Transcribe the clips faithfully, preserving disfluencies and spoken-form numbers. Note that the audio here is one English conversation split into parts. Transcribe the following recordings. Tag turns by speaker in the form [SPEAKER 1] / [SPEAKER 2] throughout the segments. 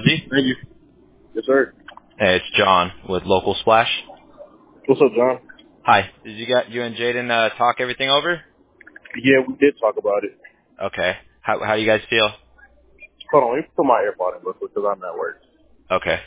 [SPEAKER 1] Fudgy?
[SPEAKER 2] Thank you. Yes, sir.
[SPEAKER 1] Hey, it's John with Local Splash.
[SPEAKER 2] What's up, John?
[SPEAKER 1] Hi. Did you got you and Jaden uh, talk everything over?
[SPEAKER 2] Yeah, we did talk about it.
[SPEAKER 1] Okay. How how do you guys feel?
[SPEAKER 2] Hold on, let me put my AirPod in real quick because I'm at work.
[SPEAKER 1] Okay.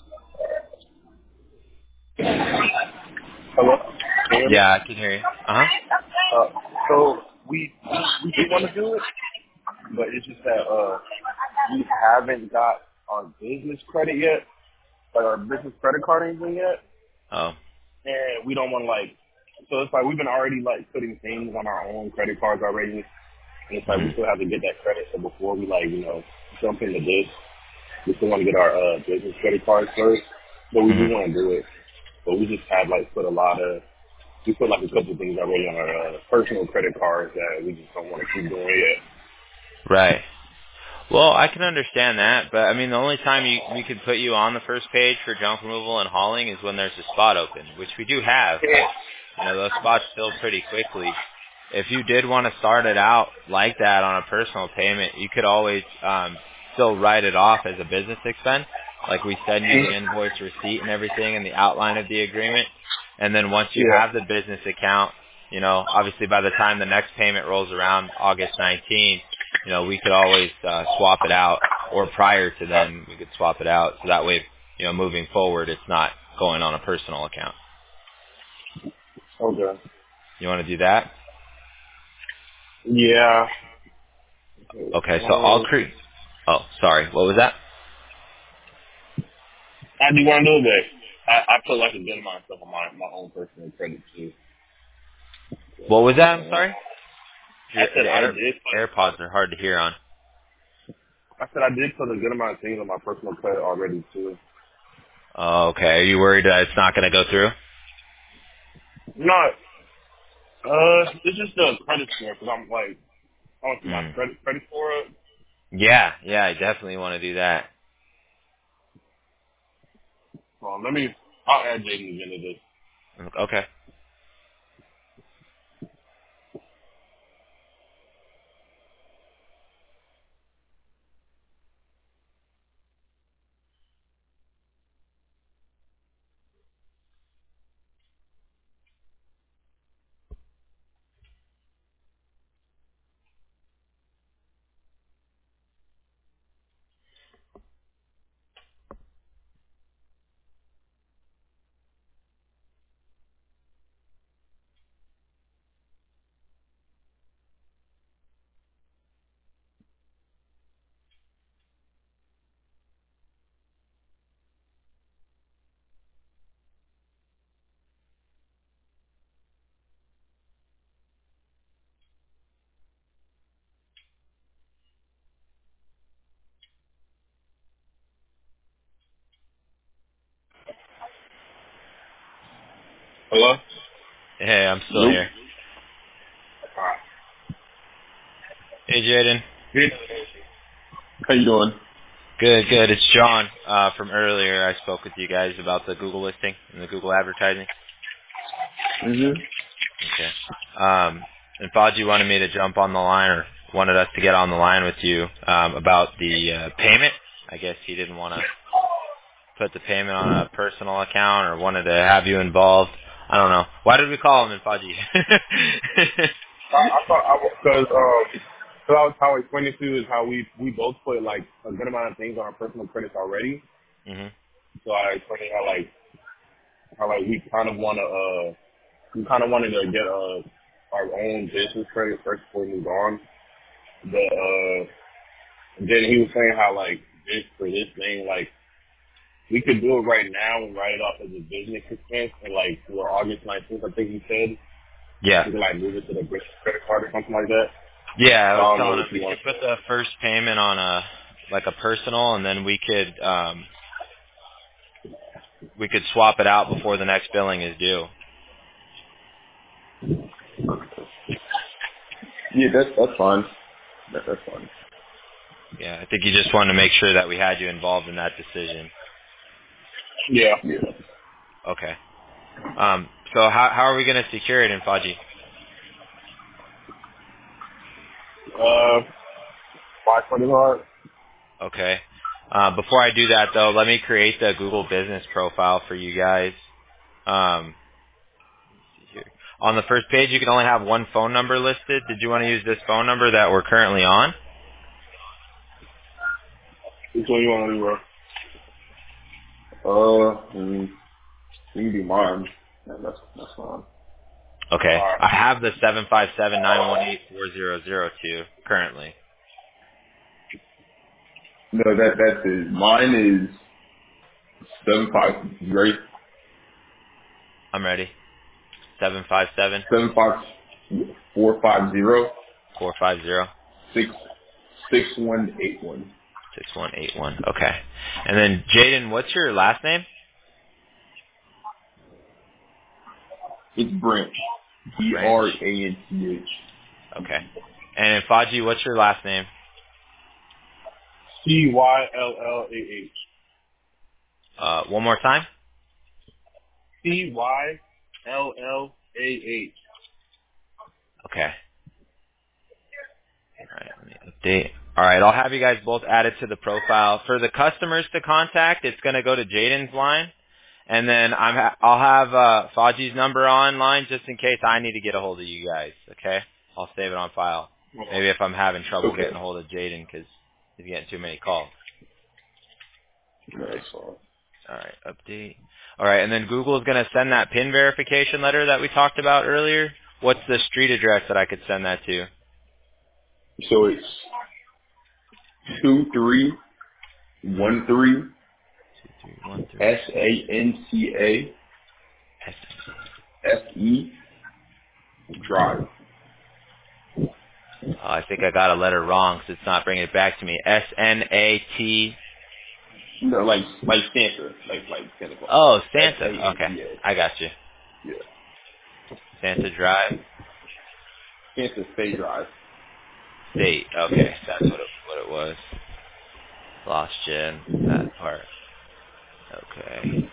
[SPEAKER 2] Hello? Can you hear me?
[SPEAKER 1] Yeah, I can hear you. Uh huh.
[SPEAKER 2] Uh, so we we do want to do it, but it's just that uh we haven't got our business credit yet, like our business credit card or anything yet,
[SPEAKER 1] Oh.
[SPEAKER 2] and we don't want to like. So it's like we've been already like putting things on our own credit cards already, and it's like we
[SPEAKER 1] Mhm.
[SPEAKER 2] still have to get that credit. So before we like you know jump into this, we still want to get our uh, business credit cards first. But we do
[SPEAKER 1] Mhm.
[SPEAKER 2] want to do it. But we just had like put a lot of we put like a couple of things already on our uh, personal credit cards that we just don't want to keep doing yet.
[SPEAKER 1] Right. Well, I can understand that, but I mean, the only time you we could put you on the first page for junk removal and hauling is when there's a spot open, which we do have, but you know those spots fill pretty quickly. If you did want to start it out like that on a personal payment, you could always um, still write it off as a business expense. Like we send you the invoice receipt and everything and the outline of the agreement. And then once you
[SPEAKER 2] Yeah.
[SPEAKER 1] have the business account, you know, obviously by the time the next payment rolls around, August nineteenth, you know, we could always uh, swap it out, or prior to then, we could swap it out. So that way, you know, moving forward, it's not going on a personal account.
[SPEAKER 2] Okay.
[SPEAKER 1] You want to do that?
[SPEAKER 2] Yeah.
[SPEAKER 1] Okay, so I'll
[SPEAKER 2] Um,
[SPEAKER 1] create. Oh, sorry. What was that?
[SPEAKER 2] I do want to do it, but I, I put like a good amount of stuff on my my own personal credit too.
[SPEAKER 1] What was that? I'm
[SPEAKER 2] Uh,
[SPEAKER 1] sorry.
[SPEAKER 2] I
[SPEAKER 1] Your,
[SPEAKER 2] said
[SPEAKER 1] the
[SPEAKER 2] I
[SPEAKER 1] Air,
[SPEAKER 2] did put
[SPEAKER 1] AirPods are hard to hear on.
[SPEAKER 2] I said I did put a good amount of things on my personal credit already too.
[SPEAKER 1] Oh, okay. Are you worried that it's not going to go through?
[SPEAKER 2] Not. Uh, it's just the credit score because I'm like I want to see my
[SPEAKER 1] Mm.
[SPEAKER 2] credit credit score up.
[SPEAKER 1] Yeah, yeah. I definitely want to do that.
[SPEAKER 2] Well, let me. I'll add Jaden again to this.
[SPEAKER 1] Okay.
[SPEAKER 2] Hello.
[SPEAKER 1] Hey, I'm still
[SPEAKER 2] Nope.
[SPEAKER 1] here.
[SPEAKER 2] All right.
[SPEAKER 1] Hey, Jaden.
[SPEAKER 2] Good. How you doing?
[SPEAKER 1] Good, good. It's John uh, from earlier. I spoke with you guys about the Google listing and the Google advertising.
[SPEAKER 2] Mhm.
[SPEAKER 1] Okay. Um, and Faji wanted me to jump on the line, or wanted us to get on the line with you um, about the uh, payment. I guess he didn't want to put the payment on a personal account, or wanted to have you involved. I don't know. Why did we call him in Faji?
[SPEAKER 2] I, I thought I because um, cause I was how I explained it to you is how we we both put like a good amount of things on our personal credits already.
[SPEAKER 1] Mhm.
[SPEAKER 2] So I explained how like how like we kind of want to uh we kind of wanted to get uh our own business credit first before we move on. But uh then he was saying how like this for this thing like we could do it right now and write it off as a business expense and like for August nineteenth I think he said
[SPEAKER 1] Yeah.
[SPEAKER 2] we could like move it to the business credit card or something like that.
[SPEAKER 1] Yeah, I
[SPEAKER 2] So
[SPEAKER 1] was
[SPEAKER 2] I don't know
[SPEAKER 1] telling him
[SPEAKER 2] what
[SPEAKER 1] we
[SPEAKER 2] you want
[SPEAKER 1] could
[SPEAKER 2] to
[SPEAKER 1] put
[SPEAKER 2] say.
[SPEAKER 1] the first payment on a like a personal, and then we could um, we could swap it out before the next billing is due.
[SPEAKER 2] Yeah, that's that's fine. That, that's fine.
[SPEAKER 1] Yeah, I think he just wanted to make sure that we had you involved in that decision.
[SPEAKER 2] Yeah. Yeah.
[SPEAKER 1] Okay. Um, so how how are we going to secure it in Faji?
[SPEAKER 2] Uh, five credit card.
[SPEAKER 1] Okay. Uh, before I do that, though, let me create the Google Business profile for you guys. Um, here. On the first page, you can only have one phone number listed. Did you want to use this phone number that we're currently on?
[SPEAKER 2] Which one you want to do, bro? Uh, mm, you can do mine. Yeah, that's that's fine.
[SPEAKER 1] Okay.
[SPEAKER 2] All right.
[SPEAKER 1] I have the seven five seven nine one eight four zero zero two currently.
[SPEAKER 2] No, that that's it. Mine is seven five great
[SPEAKER 1] I'm ready. seven five seven
[SPEAKER 2] seven five four five zero
[SPEAKER 1] four five zero
[SPEAKER 2] six six one eight one.
[SPEAKER 1] six one eight one. Okay. And then, Jaden, what's your last name?
[SPEAKER 2] It's Branch. B
[SPEAKER 1] Branch.
[SPEAKER 2] R A N C H.
[SPEAKER 1] Okay. And Faji, what's your last name?
[SPEAKER 2] C Y L L A H.
[SPEAKER 1] Uh, one more time?
[SPEAKER 2] C Y L L A H.
[SPEAKER 1] Okay. All right, let me update. All right, I'll have you guys both added to the profile. For the customers to contact, it's going to go to Jaden's line, and then I'm ha- I'll have uh, Faji's number online just in case I need to get a hold of you guys. Okay, I'll save it on file. Maybe if I'm having trouble
[SPEAKER 2] Okay.
[SPEAKER 1] getting a hold of Jaden because he's getting too many calls. All right.
[SPEAKER 2] That's fine.
[SPEAKER 1] All right, update. All right, and then Google is going to send that PIN verification letter that we talked about earlier. What's the street address that I could send that to?
[SPEAKER 2] So it's two three one three
[SPEAKER 1] Two three one three.
[SPEAKER 2] S A N C A S E Drive.
[SPEAKER 1] Oh, I think I got a letter wrong, so it's not bringing it back to me. S N A T.
[SPEAKER 2] No, like like Santa, like like Santa Claus.
[SPEAKER 1] Oh,
[SPEAKER 2] S
[SPEAKER 1] Santa.
[SPEAKER 2] A N
[SPEAKER 1] Okay,
[SPEAKER 2] T A.
[SPEAKER 1] I got you.
[SPEAKER 2] Yeah.
[SPEAKER 1] Santa Drive
[SPEAKER 2] Santa State Drive.
[SPEAKER 1] State. Okay, that's what it, what it was. Lost you in that part. Okay.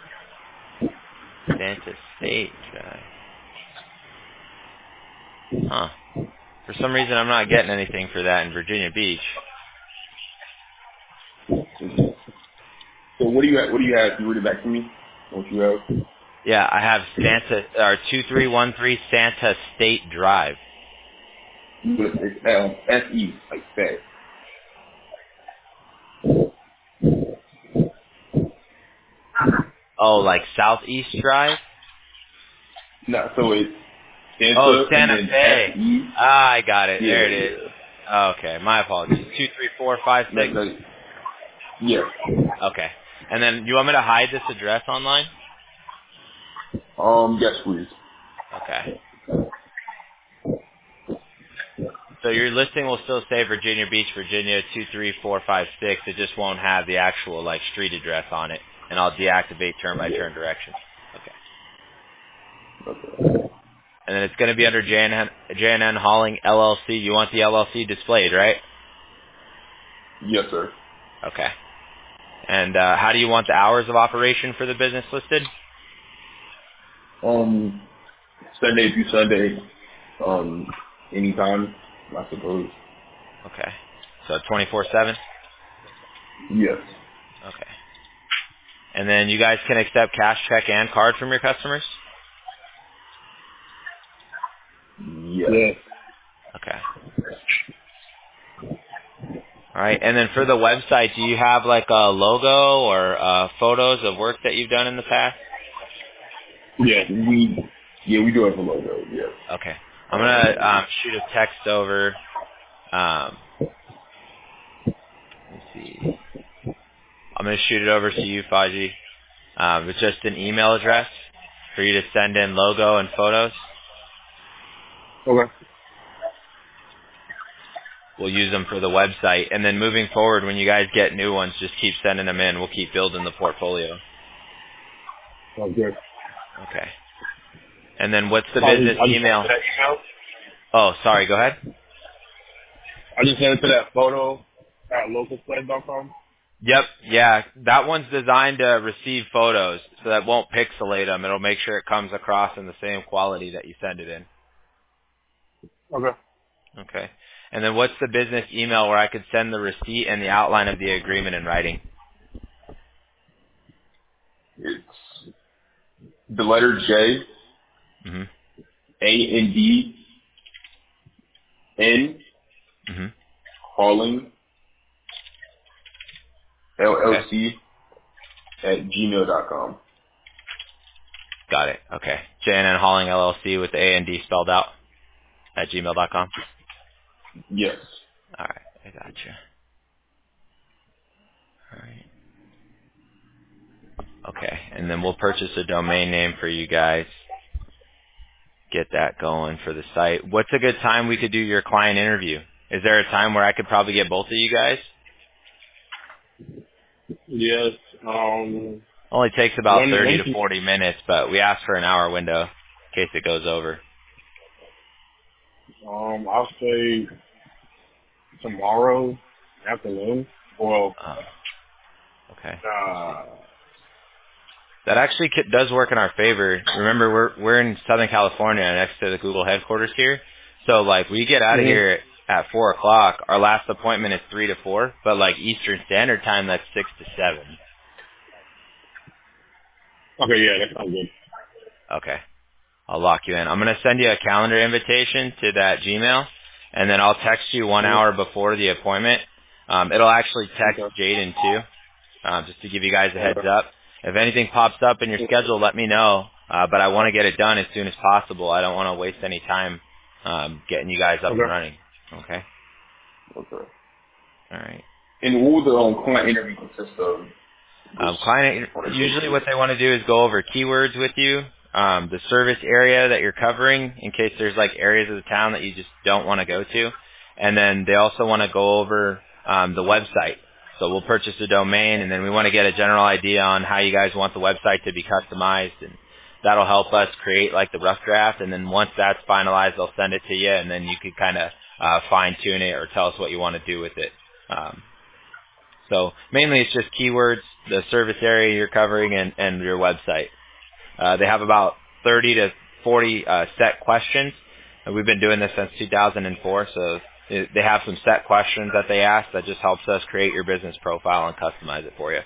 [SPEAKER 1] Santa State Drive. Huh. For some reason, I'm not getting anything for that in Virginia Beach.
[SPEAKER 2] So what do you have, what do you have? Can you read it back to me? What you have?
[SPEAKER 1] Yeah, I have Santa or two three one three Santa State Drive.
[SPEAKER 2] It's um, S E, like that.
[SPEAKER 1] Oh, like Southeast Drive?
[SPEAKER 2] No, so it's
[SPEAKER 1] Oh,
[SPEAKER 2] Santa and
[SPEAKER 1] Santa
[SPEAKER 2] then
[SPEAKER 1] Fe.
[SPEAKER 2] S E.
[SPEAKER 1] Ah, I got it.
[SPEAKER 2] Yeah,
[SPEAKER 1] There it is.
[SPEAKER 2] yeah.
[SPEAKER 1] Okay, my apologies. Two three four five
[SPEAKER 2] That's
[SPEAKER 1] six.
[SPEAKER 2] like, yeah.
[SPEAKER 1] Okay. And then you want me to hide this address online?
[SPEAKER 2] Um, yes, please.
[SPEAKER 1] Okay. So your listing will still say Virginia Beach, Virginia two three four five six. It just won't have the actual like street address on it, and I'll deactivate turn by turn
[SPEAKER 2] Yeah.
[SPEAKER 1] directions. Okay.
[SPEAKER 2] Okay.
[SPEAKER 1] And then it's going to be under J and N, J and N Hauling L L C. You want the L L C displayed, right?
[SPEAKER 2] Yes, sir.
[SPEAKER 1] Okay. And uh, how do you want the hours of operation for the business listed?
[SPEAKER 2] Um, Sunday through Sunday, um, anytime, I suppose.
[SPEAKER 1] Okay. So twenty-four seven?
[SPEAKER 2] Yes.
[SPEAKER 1] Okay. And then you guys can accept cash, check, and card from your customers?
[SPEAKER 2] Yes. Yes.
[SPEAKER 1] Okay. All right. And then for the website, do you have like a logo or uh, photos of work that you've done in the past?
[SPEAKER 2] Yeah, we, yeah, we do have a logo, yes.
[SPEAKER 1] Okay. I'm going to
[SPEAKER 2] Um,
[SPEAKER 1] um, shoot a text over. Um, let me see. I'm going to shoot it over to you, Faji. Um, it's just an email address for you to send in logo and photos.
[SPEAKER 2] okay.
[SPEAKER 1] We'll use them for the website. And then moving forward, when you guys get new ones, just keep sending them in. We'll keep building the portfolio.
[SPEAKER 2] Sounds good.
[SPEAKER 1] Okay. And then what's the
[SPEAKER 2] I just,
[SPEAKER 1] business
[SPEAKER 2] I just sent it
[SPEAKER 1] email?
[SPEAKER 2] to that email.
[SPEAKER 1] Oh, sorry. Go ahead.
[SPEAKER 2] I just sent it to that photo at localplay dot com.
[SPEAKER 1] Yep. Yeah. That one's designed to receive photos, so that won't pixelate them. It'll make sure it comes across in the same quality that you send it in.
[SPEAKER 2] Okay.
[SPEAKER 1] Okay. And then what's the business email where I could send the receipt and the outline of the agreement in writing?
[SPEAKER 2] It's the letter J,
[SPEAKER 1] Mm-hmm.
[SPEAKER 2] A N D N,
[SPEAKER 1] Mm-hmm.
[SPEAKER 2] Hauling,
[SPEAKER 1] Okay.
[SPEAKER 2] L L C, at gmail dot com.
[SPEAKER 1] Got it. Okay. J N N Hauling L L C with the A and D spelled out at gmail dot com.
[SPEAKER 2] Yes.
[SPEAKER 1] All right. I gotcha. All right. Okay. And then we'll purchase a domain name for you guys. Get that going for the site. What's a good time we could do your client interview? Is there a time where I could probably get both of you guys?
[SPEAKER 2] Yes. Um,
[SPEAKER 1] Only takes about
[SPEAKER 2] when,
[SPEAKER 1] thirty
[SPEAKER 2] when
[SPEAKER 1] to
[SPEAKER 2] can,
[SPEAKER 1] forty minutes, but we ask for an hour window in case it goes over.
[SPEAKER 2] um, I'll say tomorrow afternoon. Well,
[SPEAKER 1] Oh, okay.
[SPEAKER 2] uh,
[SPEAKER 1] That actually c- does work in our favor. Remember, we're we're in Southern California, next to the Google headquarters here. So like, we get out of
[SPEAKER 2] mhm.
[SPEAKER 1] here at four o'clock. Our last appointment is three to four, but like Eastern Standard Time, that's six to seven.
[SPEAKER 2] Okay, yeah, that sounds good.
[SPEAKER 1] Okay, I'll lock you in. I'm gonna send you a calendar invitation to that Gmail, and then I'll text you one
[SPEAKER 2] Mhm.
[SPEAKER 1] hour before the appointment. Um, it'll actually text
[SPEAKER 2] Okay.
[SPEAKER 1] Jaden too. Um, just to give you guys a heads
[SPEAKER 2] Okay.
[SPEAKER 1] up. If anything pops up in your schedule, let me know. Uh, but I want to get it done as soon as possible. I don't want to waste any time um, getting you guys up and
[SPEAKER 2] Okay.
[SPEAKER 1] running. Okay.
[SPEAKER 2] Okay.
[SPEAKER 1] All right.
[SPEAKER 2] And what would the um, client interview consist of?
[SPEAKER 1] Um,
[SPEAKER 2] Just
[SPEAKER 1] client,
[SPEAKER 2] want to go
[SPEAKER 1] usually
[SPEAKER 2] through
[SPEAKER 1] what
[SPEAKER 2] it.
[SPEAKER 1] they want to do is go over keywords with you, um, the service area that you're covering in case there's like areas of the town that you just don't want to go to. And then they also want to go over um, the website. So we'll purchase a domain and then we want to get a general idea on how you guys want the website to be customized, and that'll help us create like the rough draft. And then once that's finalized, they'll send it to you and then you can kind of uh, fine tune it or tell us what you want to do with it. Um, so mainly it's just keywords, the service area you're covering, and, and your website. Uh, they have about thirty to forty uh, set questions. And we've been doing this since two thousand four, so it, they have some set questions that they ask that just helps us create your business profile and customize it for you.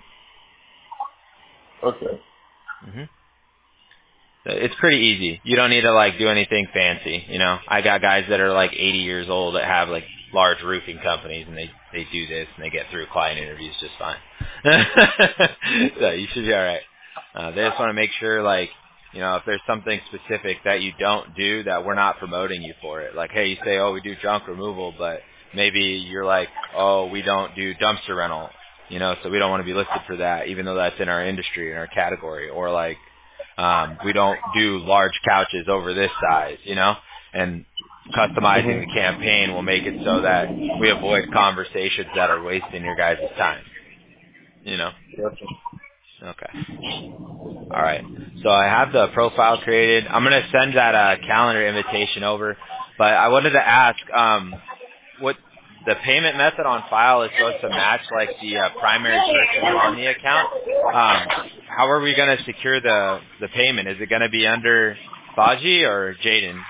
[SPEAKER 2] Okay.
[SPEAKER 1] hmm It's pretty easy. You don't need to like do anything fancy. You know, I got guys that are like eighty years old that have like large roofing companies, and they they do this and they get through client interviews just fine. So you should be all right. Uh, they just want to make sure, like, you know, if there's something specific that you don't do, that we're not promoting you for it. Like, hey, you say, oh, we do junk removal, but maybe you're like, oh, we don't do dumpster rental. You know, so we don't want to be listed for that, even though that's in our industry, in our category, or like. Um, we don't do large couches over this size, you know, and customizing the
[SPEAKER 2] Mhm.
[SPEAKER 1] campaign will make it so that we avoid conversations that are wasting your guys' time, you know.
[SPEAKER 2] Gotcha.
[SPEAKER 1] Okay. All right. So I have the profile created. I'm going to send that uh, calendar invitation over, but I wanted to ask, um, what the payment method on file is supposed to match like the uh, primary person on the account. Um, how are we going to secure the the payment? Is it going to be under Baji or Jaden?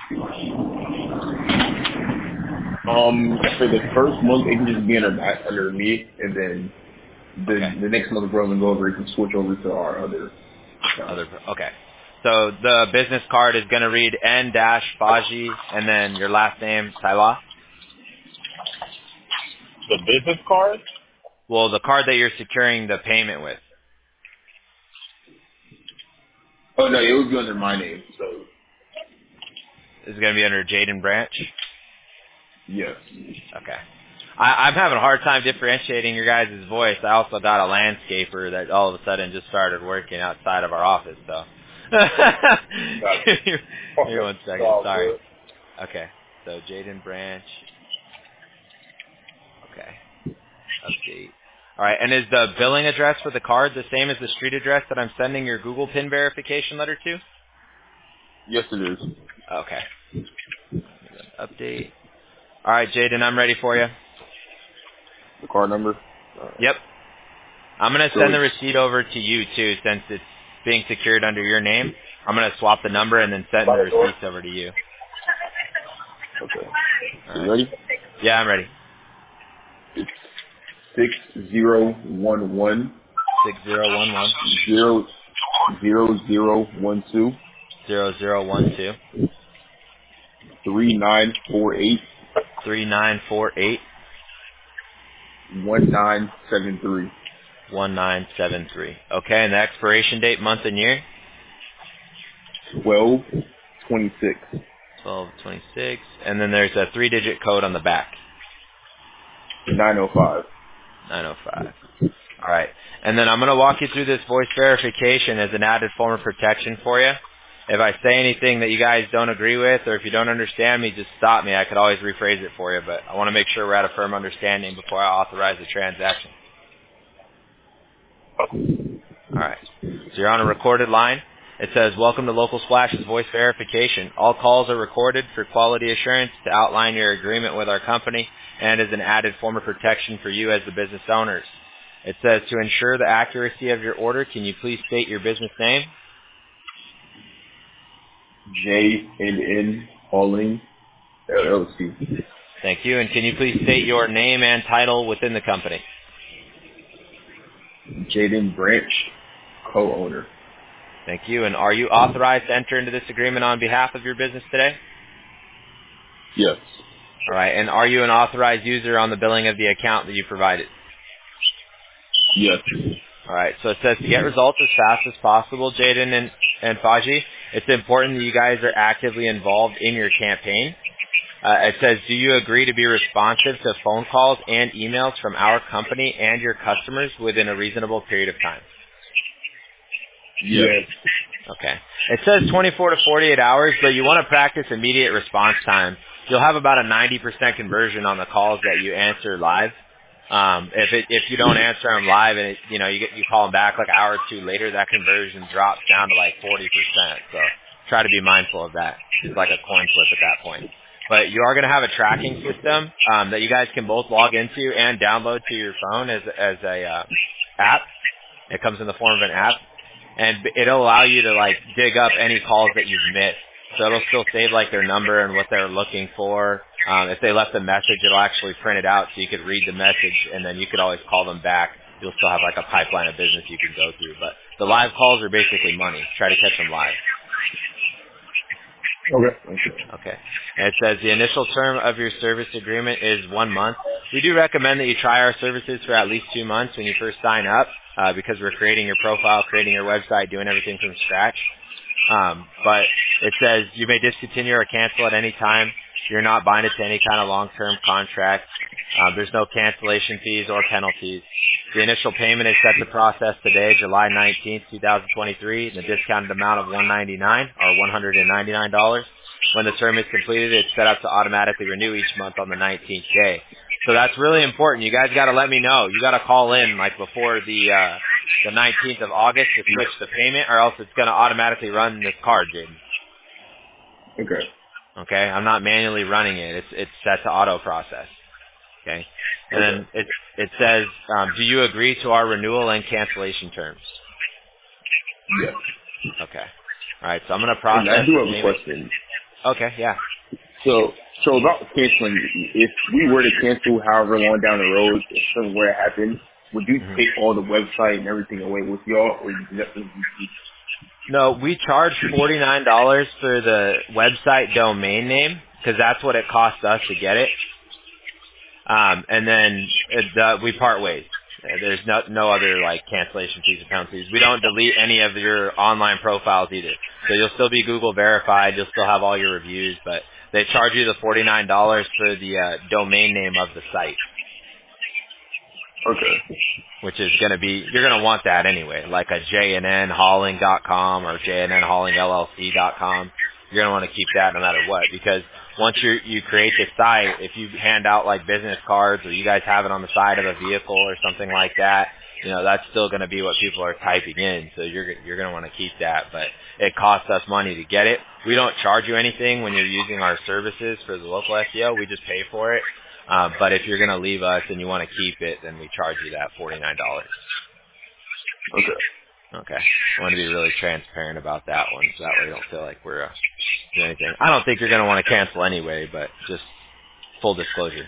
[SPEAKER 2] Um, for the first month, it can just be under, under me, and then
[SPEAKER 1] Okay.
[SPEAKER 2] the the next month rolling over, it can switch over to our other account.
[SPEAKER 1] Other okay. So the business card is going to read N dash Baji and then your last name Saila.
[SPEAKER 2] The business card?
[SPEAKER 1] Well, the card that you're securing the payment with
[SPEAKER 2] Oh no, it would be under my name. So
[SPEAKER 1] is going to be under Jaden Branch.
[SPEAKER 2] yes.
[SPEAKER 1] Okay. I, I'm having a hard time differentiating your guys' voice. I also got a landscaper that all of a sudden just started working outside of our office, so.
[SPEAKER 2] Gotcha.
[SPEAKER 1] Give me give me
[SPEAKER 2] Okay.
[SPEAKER 1] one
[SPEAKER 2] It's
[SPEAKER 1] second,
[SPEAKER 2] all
[SPEAKER 1] sorry.
[SPEAKER 2] good.
[SPEAKER 1] Okay. So Jaden Branch. Okay. Update. Alright, and is the billing address for the card the same as the street address that I'm sending your Google PIN verification letter to?
[SPEAKER 2] Yes, it is.
[SPEAKER 1] Okay. Update. Alright, Jaden, I'm ready for you.
[SPEAKER 2] The card number. All right.
[SPEAKER 1] Yep. I'm going to
[SPEAKER 2] So
[SPEAKER 1] send the
[SPEAKER 2] it's
[SPEAKER 1] receipt over to you, too, since it's being secured under your name. I'm going to swap the number and then send the receipts over to you.
[SPEAKER 2] okay.
[SPEAKER 1] All
[SPEAKER 2] So you
[SPEAKER 1] right.
[SPEAKER 2] ready?
[SPEAKER 1] Yeah, I'm ready.
[SPEAKER 2] Six zero one one
[SPEAKER 1] Six zero one one
[SPEAKER 2] zero zero zero one two
[SPEAKER 1] zero zero one two
[SPEAKER 2] three nine four eight
[SPEAKER 1] three nine four eight
[SPEAKER 2] one nine seven three.
[SPEAKER 1] one nine seven three. Okay, and the expiration date, month and year?
[SPEAKER 2] Twelve twenty six.
[SPEAKER 1] twelve twenty-six. And then there's a three-digit code on the back.
[SPEAKER 2] Nine oh five.
[SPEAKER 1] nine oh five. All right. And then I'm going to walk you through this voice verification as an added form of protection for you. If I say anything that you guys don't agree with or if you don't understand me, just stop me. I could always rephrase it for you, but I want to make sure we're at a firm understanding before I authorize the transaction. All right. So you're on a recorded line. It says, welcome to Local Splash's voice verification. All calls are recorded for quality assurance to outline your agreement with our company and as an added form of protection for you as the business owners. It says, to ensure the accuracy of your order, can you please state your business name?
[SPEAKER 2] J N N Hauling L L C.
[SPEAKER 1] Thank you. And can you please state your name and title within the company?
[SPEAKER 2] Jaden Branch, co-owner.
[SPEAKER 1] Thank you. And are you authorized to enter into this agreement on behalf of your business today?
[SPEAKER 2] Yes.
[SPEAKER 1] All right. And are you an authorized user on the billing of the account that you provided?
[SPEAKER 2] Yes.
[SPEAKER 1] All right. So it says to get results as fast as possible, Jaden and, and Faji, it's important that you guys are actively involved in your campaign. Uh, it says, do you agree to be responsive to phone calls and emails from our company and your customers within a reasonable period of time?
[SPEAKER 2] Yes.
[SPEAKER 1] Okay. It says twenty-four to forty-eight hours, but you want to practice immediate response time. You'll have about a ninety percent conversion on the calls that you answer live. Um, if it, if you don't answer them live and it, you know you get you call them back like an hour or two later, that conversion drops down to like forty percent. So try to be mindful of that. It's like a coin flip at that point. But you are going to have a tracking system um, that you guys can both log into and download to your phone as as a uh, app. It comes in the form of an app. And it'll allow you to like dig up any calls that you've missed. So it'll still save like their number and what they're looking for. Um, if they left a message, it'll actually print it out so you could read the message and then you could always call them back. You'll still have like a pipeline of business you can go through. But the live calls are basically money. Try to catch them live.
[SPEAKER 2] Okay.
[SPEAKER 1] Okay. And it says the initial term of your service agreement is one month. We do recommend that you try our services for at least two months when you first sign up uh, because we're creating your profile, creating your website, doing everything from scratch. Um, but it says you may discontinue or cancel at any time. You're not binded to any kind of long-term contract. Um, there's no cancellation fees or penalties. The initial payment is set to process today, July nineteenth, twenty twenty-three, and the discounted amount of one hundred ninety-nine dollars or one hundred ninety-nine dollars. When the term is completed, it's set up to automatically renew each month on the nineteenth day. So that's really important. You guys got to let me know. You got to call in like before the uh, the nineteenth of August to switch the payment, or else it's going to automatically run this card, Jaden.
[SPEAKER 2] Okay.
[SPEAKER 1] Okay, I'm not manually running it. It's it's set to auto process. Okay, and
[SPEAKER 2] Okay.
[SPEAKER 1] then it it says, um, do you agree to our renewal and cancellation terms?
[SPEAKER 2] Yes.
[SPEAKER 1] Okay. All right, so I'm going to
[SPEAKER 2] And I
[SPEAKER 1] process
[SPEAKER 2] do
[SPEAKER 1] the
[SPEAKER 2] have a
[SPEAKER 1] payment.
[SPEAKER 2] question.
[SPEAKER 1] Okay, yeah.
[SPEAKER 2] So, so about canceling, if we were to cancel however long down the road, if something were to happen, would you
[SPEAKER 1] hmm
[SPEAKER 2] take all the website and everything away with y'all, or you just
[SPEAKER 1] No, we charge forty-nine dollars for the website domain name because that's what it costs us to get it. Um, and then it, uh, we part ways. Uh, There's no no other like cancellation fees or penalties. We don't delete any of your online profiles either. So you'll still be Google verified. You'll still have all your reviews, but they charge you the forty-nine dollars for the uh, domain name of the site,
[SPEAKER 2] Okay.
[SPEAKER 1] which is going to be, you're going to want that anyway, like a J N N hauling dot com or J N N hauling L L C dot com. You're going to want to keep that no matter what, because once you you create the site, if you hand out like business cards or you guys have it on the side of a vehicle or something like that, you know, that's still going to be what people are typing in. So you're you're going to want to keep that, but it costs us money to get it. We don't charge you anything when you're using our services for the local S E O. We just pay for it. Um, but if you're going to leave us and you want to keep it, then we charge you that forty-nine dollars.
[SPEAKER 2] Okay.
[SPEAKER 1] Okay. I want to be really transparent about that one, so that way you don't feel like we're uh, doing anything. I don't think you're going to want to cancel anyway, but just full disclosure.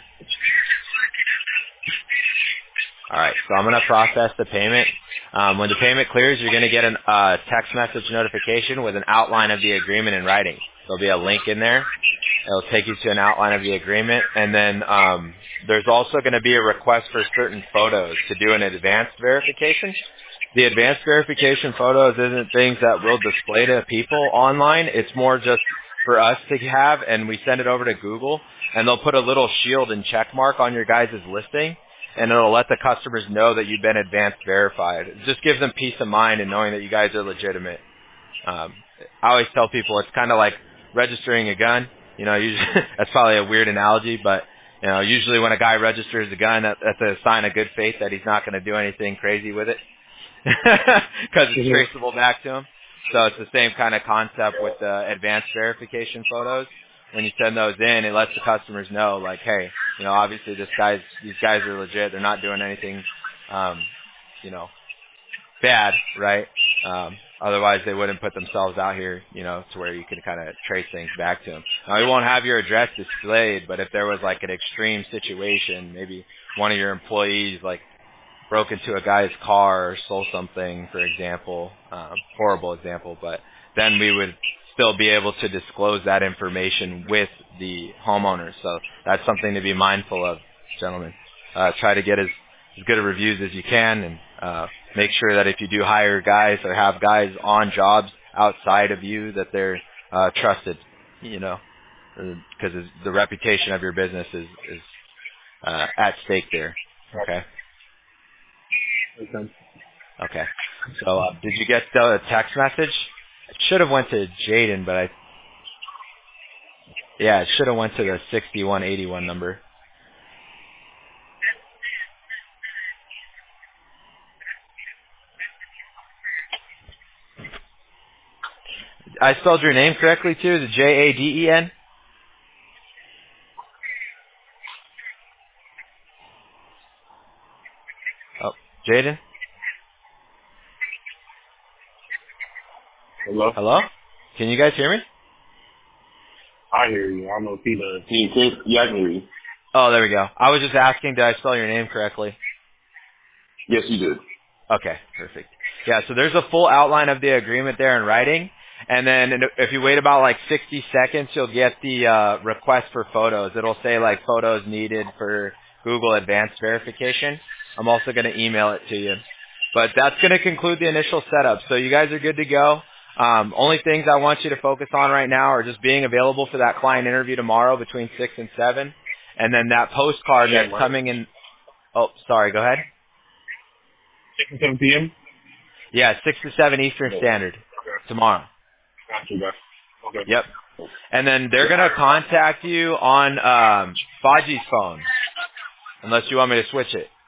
[SPEAKER 1] All right, so I'm going to process the payment. Um, when the payment clears, you're going to get a uh, text message notification with an outline of the agreement in writing. There'll be a link in there. It'll take you to an outline of the agreement, and then um, there's also going to be a request for certain photos to do an advanced verification. The advanced verification photos isn't things that we'll display to people online. It's more just for us to have, and we send it over to Google, and they'll put a little shield and check mark on your guys' listing, and it'll let the customers know that you've been advanced verified. It just gives them peace of mind in knowing that you guys are legitimate. Um, I always tell people it's kind of like registering a gun. You know, usually, that's probably a weird analogy, but you know, usually when a guy registers a gun, that, that's a sign of good faith that he's not going to do anything crazy with it because it's traceable back to him. So it's the same kind of concept with the advanced verification photos. When you send those in, it lets the customers know, like, hey, you know, obviously this guy's these guys are legit. They're not doing anything, um, you know, bad, right? Um, otherwise, they wouldn't put themselves out here, you know, to where you can kind of trace things back to them. Now, we won't have your address displayed, but if there was like an extreme situation, maybe one of your employees like broke into a guy's car or stole something, for example, um, horrible example, but then we would still be able to disclose that information with the homeowners. So that's something to be mindful of, gentlemen. Uh, try to get as, as good of reviews as you can, and uh, make sure that if you do hire guys or have guys on jobs outside of you, that they're uh, trusted, you know, because the reputation of your business is, is uh, at stake there. Okay.
[SPEAKER 2] Okay.
[SPEAKER 1] Okay. So uh, did you get the text message? It should have went to Jaden, but I yeah, it should have went to the sixty-one eighty-one number. I spelled your name correctly too, the J A D E N? Oh, Jaden?
[SPEAKER 2] Hello?
[SPEAKER 1] Hello? Can you guys hear me?
[SPEAKER 2] I hear you. I don't know if he does. Can you, can, yeah, I can hear you.
[SPEAKER 1] Oh, there we go. I was just asking, did I spell your name correctly?
[SPEAKER 2] Yes, you did.
[SPEAKER 1] Okay, perfect. Yeah, so there's a full outline of the agreement there in writing, and then if you wait about like sixty seconds, you'll get the uh, request for photos. It'll say like photos needed for Google Advanced Verification. I'm also going to email it to you. But that's going to conclude the initial setup. So you guys are good to go. Um, only things I want you to focus on right now are just being available for that client interview tomorrow between six and seven, and then that postcard
[SPEAKER 2] Yeah,
[SPEAKER 1] that's
[SPEAKER 2] right.
[SPEAKER 1] coming in. Oh, sorry, go ahead.
[SPEAKER 2] six and seven p.m.?
[SPEAKER 1] Yeah, six to seven Eastern
[SPEAKER 2] No.
[SPEAKER 1] Standard
[SPEAKER 2] Okay.
[SPEAKER 1] tomorrow.
[SPEAKER 2] Got you, guys. Okay.
[SPEAKER 1] Yep. And then they're gonna contact you on um, Faji's phone, unless you want me to switch it.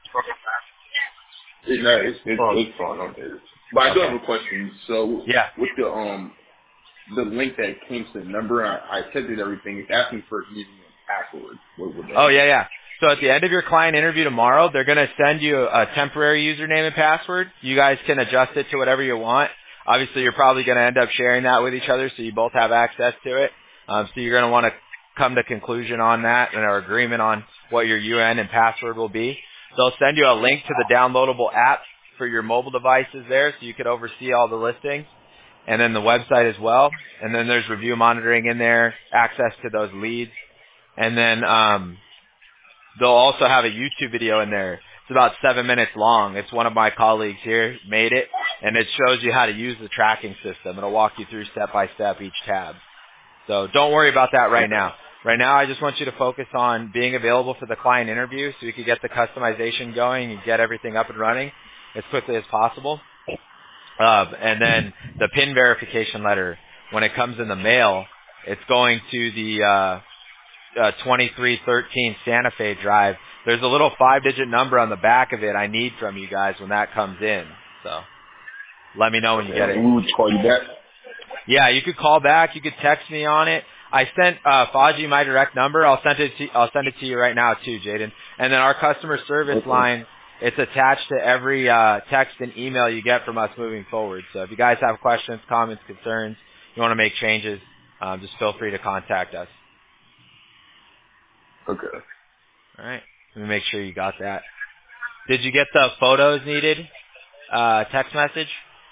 [SPEAKER 2] It, no, it's, it's, it's fine. Okay. But I do have
[SPEAKER 1] Okay.
[SPEAKER 2] a question. So
[SPEAKER 1] Yeah.
[SPEAKER 2] with the um the link that came to the number, I, I tested everything. It's asking for using a password. What would that
[SPEAKER 1] Oh
[SPEAKER 2] be?
[SPEAKER 1] yeah, yeah. So at the end of your client interview tomorrow, they're gonna send you a temporary username and password. You guys can adjust it to whatever you want. Obviously, you're probably gonna end up sharing that with each other, so you both have access to it. Um, so you're gonna want to come to conclusion on that and our agreement on what your U N and password will be. They'll send you a link to the downloadable app for your mobile devices there, so you could oversee all the listings, and then the website as well. And then there's review monitoring in there, access to those leads, and then um, they'll also have a YouTube video in there. It's about seven minutes long. It's one of my colleagues here made it, and it shows you how to use the tracking system. It'll walk you through step by step each tab. So don't worry about that right now. Right now, I just want you to focus on being available for the client interview so you can get the customization going and get everything up and running as quickly as possible. Uh, and then the PIN verification letter, when it comes in the mail, it's going to the uh, uh, twenty-three thirteen Santa Fe Drive. There's a little five-digit number on the back of it I need from you guys when that comes in. So let me know when you get it.
[SPEAKER 2] And we would call you back.
[SPEAKER 1] Yeah, you could call back. You could text me on it. I sent uh, Faji my direct number. I'll send it to I'll send it to you right now too, Jaden. And then our customer service
[SPEAKER 2] Okay.
[SPEAKER 1] line, it's attached to every uh, text and email you get from us moving forward. So if you guys have questions, comments, concerns, you want to make changes, um, just feel free to contact us.
[SPEAKER 2] Okay.
[SPEAKER 1] All right. Let me make sure you got that. Did you get the photos needed? Uh, text message?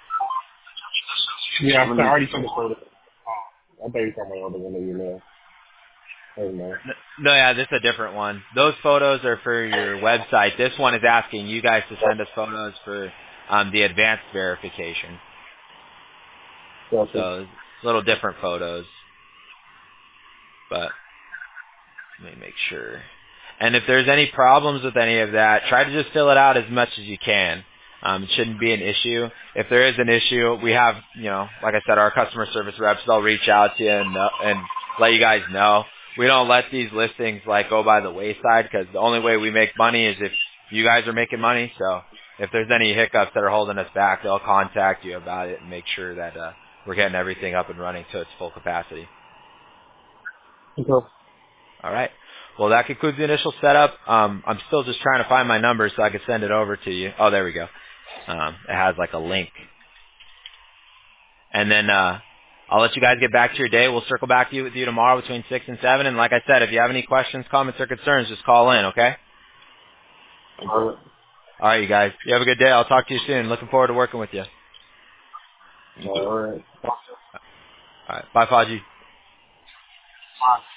[SPEAKER 2] Yeah, I already sent the photo. Oh, I thought you were talking about the other one that you know. Hey, man.
[SPEAKER 1] N- No, yeah, this is a different one. Those photos are for your website. This one is asking you guys to send us photos for um, the advanced verification.
[SPEAKER 2] Gotcha.
[SPEAKER 1] So, little different photos. But let me make sure. And if there's any problems with any of that, try to just fill it out as much as you can. Um, it shouldn't be an issue. If there is an issue, we have, you know, like I said, our customer service reps, they'll reach out to you and, uh, and let you guys know. We don't let these listings like go by the wayside because the only way we make money is if you guys are making money. So if there's any hiccups that are holding us back, they'll contact you about it and make sure that uh, we're getting everything up and running to its full capacity.
[SPEAKER 2] Okay.
[SPEAKER 1] All right. Well, that concludes the initial setup. Um, I'm still just trying to find my number so I can send it over to you. Oh, there we go. Um, it has like a link. And then uh, I'll let you guys get back to your day. We'll circle back to you with you tomorrow between six and seven. And like I said, if you have any questions, comments, or concerns, just call in, okay?
[SPEAKER 2] All right.
[SPEAKER 1] All right, you guys. You have a good day. I'll talk to you soon. Looking forward to working with you.
[SPEAKER 2] All right.
[SPEAKER 1] All right. Bye, Faji.
[SPEAKER 2] Bye.